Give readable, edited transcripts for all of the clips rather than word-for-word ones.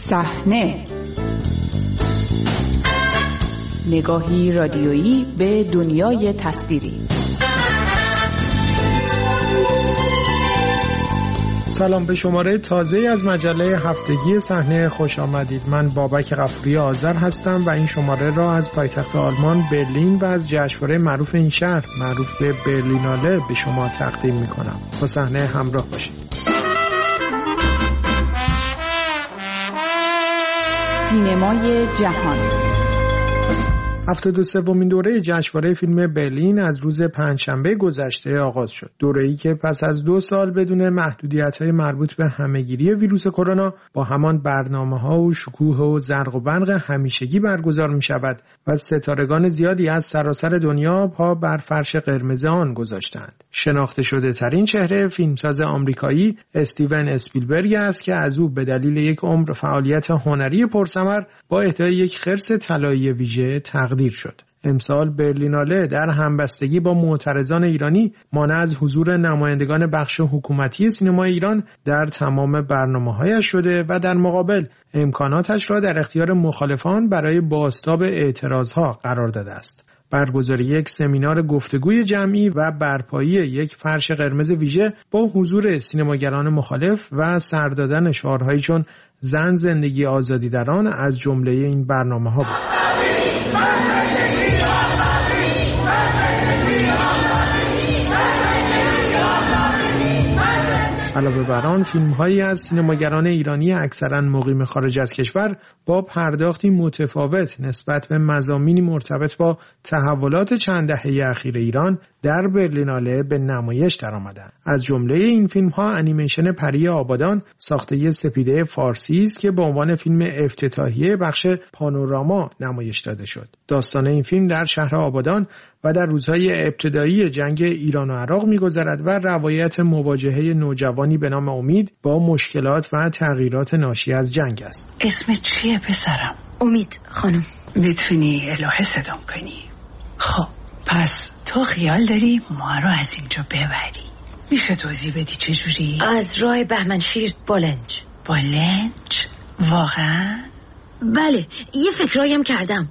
صحنه، نگاهی رادیویی به دنیای تصویری. سلام، به شماره تازه از مجله هفتگی صحنه خوش آمدید. من بابک غفوری آذر هستم و این شماره را از پایتخت آلمان برلین و از جشنواره معروف این شهر معروف به برلیناله به شما تقدیم میکنم. با صحنه همراه باشید. سینمای جهان 73مین دوره جشنواره فیلم برلین از روز پنجشنبه گذشته آغاز شد. دوره‌ای که پس از 2 سال بدون محدودیت‌های مربوط به همه‌گیری ویروس کرونا با همان برنامه‌ها و شکوه و زرق و برق همیشگی برگزار می‌شود و ستارگان زیادی از سراسر دنیا پا بر فرش قرمز آن گذاشتند. شناخته شده ترین چهره فیلمساز آمریکایی استیون اسپیلبرگ است که از او به دلیل یک عمر فعالیت هنری پرثمر با اهدای یک خرس طلایی ویژه تقدیر شد. امسال برلیناله در همبستگی با معترضان ایرانی مانع از حضور نمایندگان بخش حکومتی سینمای ایران در تمام برنامه‌هایش شده و در مقابل امکاناتش را در اختیار مخالفان برای بازتاب اعتراضها قرار داده است. برگزاری یک سمینار گفتگوی جمعی و برپایی یک فرش قرمز ویژه با حضور سینماگران مخالف و سر دادن شعارهایی چون زن زندگی آزادی در آن از جمله این برنامه‌ها بود. علاوه بر آن فیلم‌هایی از سینماگران ایرانی اکثراً مقیم خارج از کشور با پرداختی متفاوت نسبت به مضامینی مرتبط با تحولات چند دهه اخیر ایران در برلیناله به نمایش درآمدند. از جمله این فیلم‌ها انیمیشن پری آبادان ساخته سپیده فارسی است که به عنوان فیلم افتتاحیه بخش پانوراما نمایش داده شد. داستان این فیلم در شهر آبادان و در روزهای ابتدایی جنگ ایران و عراق می‌گذرد و روایت مواجهه نوجوانی به نام امید با مشکلات و تغییرات ناشی از جنگ است. اسم چیه پسرم؟ امید خانم. میتونی الهه صدام کنی؟ خب پس تو خیال داری ما رو از اینجا ببری؟ میشه توضیح بدی چجوری؟ از راه بهمنشیر بالنج. بالنج؟ واقعا؟ بله، یه فکرایم کردم.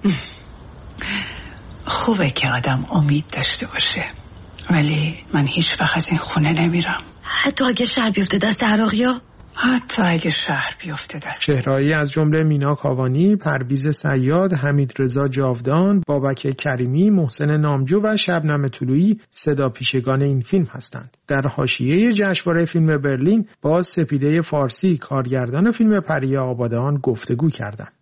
خوبه که آدم امید داشته باشه، ولی من هیچ وقت از این خونه نمیرم. حتی اگه شهر بیفته دست عراقیا؟ حتی اگه شهر بیفته دست. چهرهایی از جمله مینا کاوانی، پرویز صیاد، حمید رضا جاودان، بابک کریمی، محسن نامجو و شبنم طلویی صدا پیشگان این فیلم هستند. در حاشیه جشنواره فیلم برلین با سپیده فارسی کارگردان فیلم پری آبادان گفتگو کردند.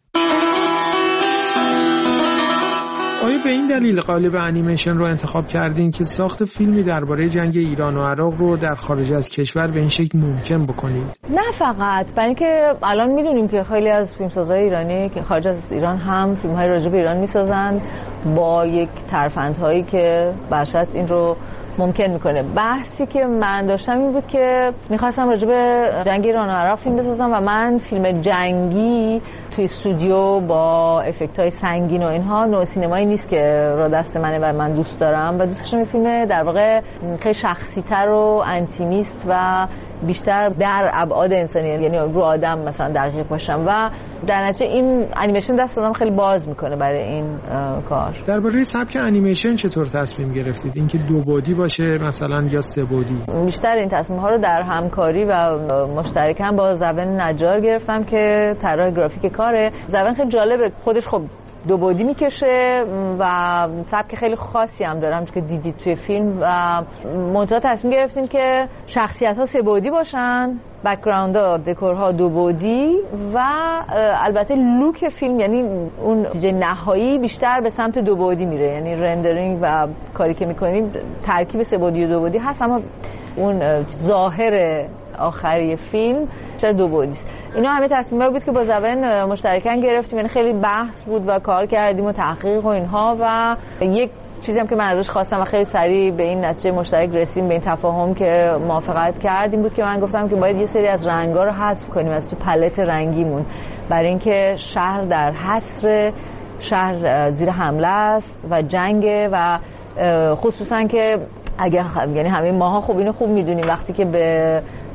آیا به این دلیل قالب انیمیشن رو انتخاب کردین که ساخت فیلمی درباره جنگ ایران و عراق رو در خارج از کشور به این شکل ممکن بکنید؟ نه فقط، برای اینکه الان میدونیم که خیلی از فیلمسازهای ایرانی که خارج از ایران هم فیلم‌های راجع به ایران میسازن با یک ترفندهایی که برشت این رو ممکن میکنه. بحثی که من داشتم این بود که میخواستم راجع به جنگ ایران و عراق فیلم بسازم و من فیلم جنگی توی استودیو با افکت‌های سنگین و اینها نوع سینمایی نیست که را دست منه و من دوست دارم و دوست داشتم فیلم در واقع خیلی شخصی‌تر و انتیمیست و بیشتر در ابعاد انسانی، یعنی رو آدم مثلا دقیق باشم و در نتیجه این انیمیشن دست آدم خیلی باز میکنه برای این کار. درباره سبک انیمیشن چطور تصمیم گرفتید؟ اینکه 2 بعدی باشه مثلا یا 3 بعدی؟ بیشتر این تصمیم‌ها رو در همکاری و مشترکاً با زبان نجار گرفتم که طراح گرافیک کاره. زبان خیلی جالبه، خودش خب 2 بعدی میکشه و سبک خیلی خاصی هم دارم که دیدید توی فیلم و منتها تصمیم گرفتیم که شخصیت‌ها 3 بعدی باشن، بک‌گراندها، دکورها 2 بعدی و البته لوک فیلم، یعنی اون نتیجه نهایی بیشتر به سمت 2 بعدی میره، یعنی رندرینگ و کاری که میکنیم ترکیب 3 بعدی و 2 بعدی هست، اما اون ظاهر آخری فیلم بیشتر 2 بعدی است. اینا همه تصمیم‌ها بود که با زبان مشترکاً گرفتیم، یعنی خیلی بحث بود و کار کردیم و تحقیق و اینها و یک چیزی هم که من ازش خواستم و خیلی سریع به این نتیجه مشترک رسیدیم، به این تفاهم که موافقت کردیم بود که من گفتم که باید یه سری از رنگ‌ها رو حذف کنیم از تو پالت رنگیمون برای اینکه شهر در حصر، شهر زیر حمله است و جنگه و خصوصا که اگه یعنی همه ماها خوب اینو خوب میدونیم وقتی که به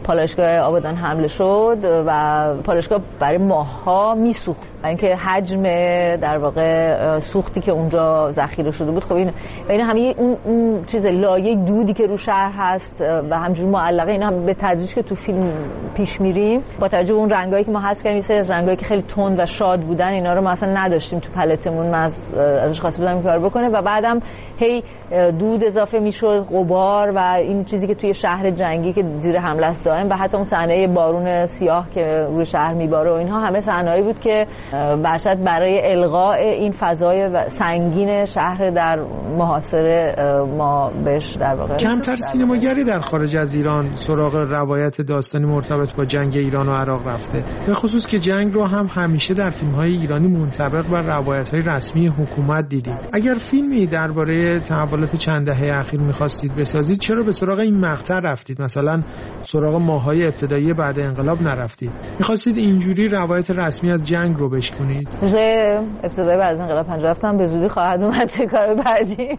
پالایشگاه آبادان حمله شد و پالایشگاه برای ماه‌ها میسوخت، اینکه حجم در واقع سوختی که اونجا ذخیره شده بود. خب این همه اون چیز لایه دودی که رو شهر هست و همجوری معلقه، اینا هم به تدریج که تو فیلم پیش میریم با توجه به اون رنگایی که ما حذف کردیم، مثل رنگایی که خیلی تند و شاد بودن، اینا رو ما اصلا نداشتیم تو پالتمون، من ازش خواسته بودم این کار بکنه و بعدم هی دود اضافه میشد، غبار و این چیزی که توی شهر جنگی که زیر حمله است دائم، و حتی اون صحنه بارون سیاه که روی شهر میباره و اینها همه صحنه‌ای بود که باشد برای الغاء این فضای سنگین شهر در محاصره ما بهش در واقع. کمتر سینماگری در خارج از ایران سراغ روایت داستانی مرتبط با جنگ ایران و عراق رفته، به خصوص که جنگ رو هم همیشه در فیلم‌های ایرانی منطبق بر روایت‌های رسمی حکومت دیدیم. اگر فیلمی درباره تحولات چند دهه اخیر می‌خواستید بسازید، چرا به سراغ این مقطع رفتید؟ مثلا سراغ ماه‌های ابتدایی بعد انقلاب نرفتید؟ می‌خواستید اینجوری روایت رسمی از جنگ رو بشکنید؟ ابتدایی بعد از انقلاب 50 هفتم به زودی خواهد اومد کار بعدی.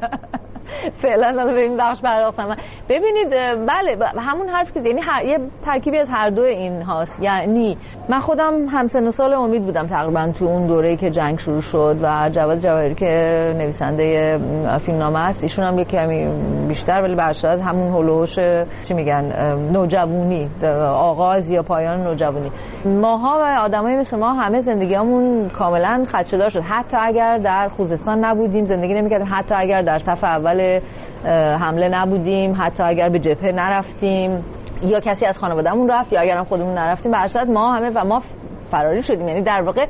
فعلا به این بخش پرداختم. ببینید بله، همون حرف که یعنی یه ترکیبی از هر دو این هاست. یعنی من خودم همسن و سال امید بودم تقریبا تو اون دوره‌ای که جنگ شروع شد و جواد جواهری که نویسنده فیلمنامه است، ایشون هم یه کمی بیشتر، ولی برشاد همون هولوش چی میگن نوجوانی، آغاز یا پایان نوجوانی. ماها و آدمای مثل ما همه زندگیامون کاملا خدشه‌دار شد، حتی اگر در خوزستان نبودیم زندگی نمی‌کردیم، حتی اگر در صف اول حمله نبودیم، حتی اگر به جبهه نرفتیم یا کسی از خانوادهمون رفت یا اگر هم خودمون نرفتیم، به هر ما همه و ما فراری شدیم. یعنی در واقع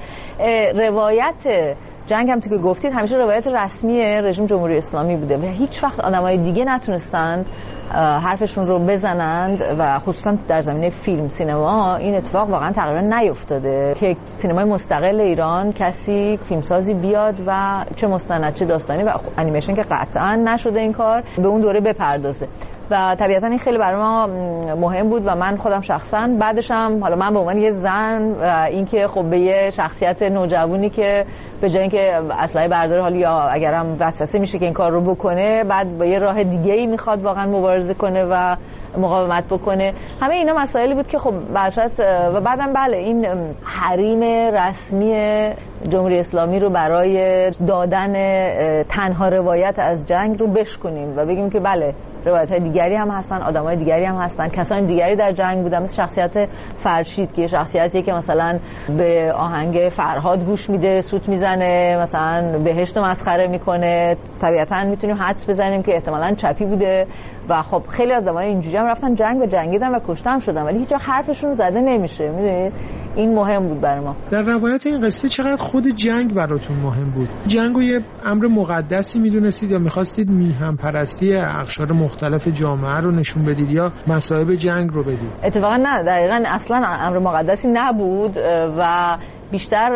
روایت جنگ هم که گفتید همیشه روایت رسمی رژیم جمهوری اسلامی بوده و هیچ وقت آدمای دیگه نتونستند حرفشون رو بزنند و خصوصا در زمینه فیلم سینما این اتفاق واقعا تقریبا نیفتاده که سینمای مستقل ایران کسی فیلمسازی بیاد و چه مستند چه داستانی و انیمیشن که قطعا نشده این کار به اون دوره بپردازه و طبیعتا این خیلی برای ما مهم بود و من خودم شخصا بعدش هم حالا من به عنوان یه زن و اینکه خب به یه شخصیت نوجوانی که به جای اینکه اسلحه برداره حالا یا اگرم وسوسه میشه که این کار رو بکنه بعد با یه راه دیگه‌ای میخواد واقعا مبارزه کنه و مقاومت بکنه، همه اینا مسائلی بود که خب برشت و بعدم بله این حریم رسمی جمهوری اسلامی رو برای دادن تنها روایت از جنگ رو بشکنیم و بگیم که بله روایت‌های دیگری هم هستن، آدم‌های دیگری هم هستن، کسان دیگری در جنگ بودن، مثل شخصیت فرشید که شخصیتیه که مثلا به آهنگ فرهاد گوش میده، سوت میزنه، مثلا بهشت رو مسخره میکنه. طبیعتاً میتونیم حدس بزنیم که احتمالاً چپی بوده و خب خیلی از آدمای اینجوری هم رفتن جنگ و جنگیدن و کشته شدن ولی هیچ وقت حرفشون زده نمیشه. میدونید این مهم بود برای ما. در روایت این قصه چقدر خود جنگ براتون مهم بود؟ جنگو یه امر مقدسی میدونستید یا میخواستید میهم پرستی اقشار مختلف جامعه رو نشون بدید یا مصائب جنگ رو بدید؟ اتفاقا نه، دقیقاً اصلا امر مقدسی نبود و بیشتر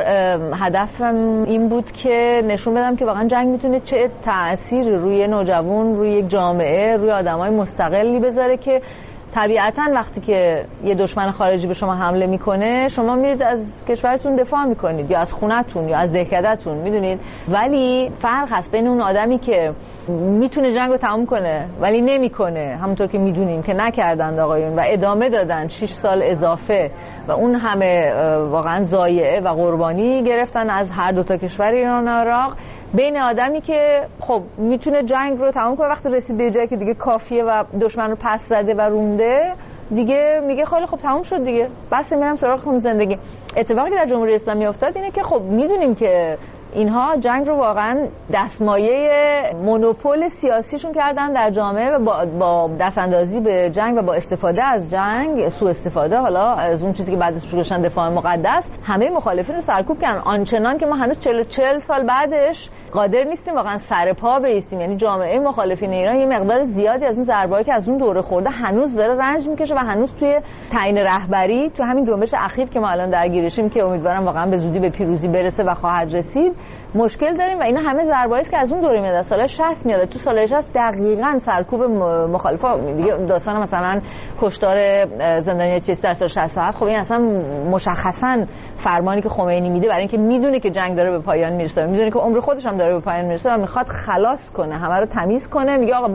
هدفم این بود که نشون بدم که واقعا جنگ میتونه چه تأثیری روی نوجوان، روی یک جامعه، روی آدمای مستقلی بذاره که طبیعتاً وقتی که یه دشمن خارجی به شما حمله میکنه شما میرید از کشورتون دفاع میکنید یا از خونتون یا از دهکده‌تون، میدونید، ولی فرق هست بین اون آدمی که میتونه جنگ رو تموم کنه ولی نمیکنه، همونطور که میدونیم که نکردند آقایون و ادامه دادن 6 سال اضافه و اون همه واقعا ضایعه و قربانی گرفتن از هر دو تا کشور ایران و عراق، بین آدمی که خب میتونه جنگ رو تمام کنه وقتی رسید به جایی که دیگه کافیه و دشمن رو پس زده و رونده دیگه میگه خیلی خب تمام شد دیگه بس میرم سراغ خون زندگی. اتفاقی که در جمهوری اسلامی افتاد اینه که خب میدونیم که اینها جنگ رو واقعا دستمایه مونوپول سیاسیشون کردن در جامعه و با دستاندازی به جنگ و با استفاده از جنگ، سوء استفاده حالا از اون چیزی که بعدش گذاشتن دفاع مقدس، همه مخالفین رو سرکوب کردن، آنچنان که ما هنوز 40 سال بعدش قادر نیستیم واقعا سر پا بایستیم. یعنی جامعه مخالفین ایران یه مقدار زیادی از اون ضربه‌ای که از اون دوره خورده هنوز داره رنج میکشه و هنوز توی تعیین رهبری تو همین جنبش اخیر که ما الان درگیرشیم که امیدوارم واقعا به زودی به پیروزی برسه و خواهد رسید مشکل داریم و اینا همه ضربه‌ای است که از اون دوره میاد، از سال 60 میاد. تو سال 60 دقیقاً سرکوب مخالفا دیگه داستان مثلا کشتار زندانی چیز در سال 67 خب این اصلا مشخصاً فرمانی که خمینی میده برای اینکه میدونه که جنگ داره به پایان میرسه، میدونه که عمر خودش هم داره به پایان میرسه و میخواد خلاص کنه، همه رو تمیز کنه، میگه آقا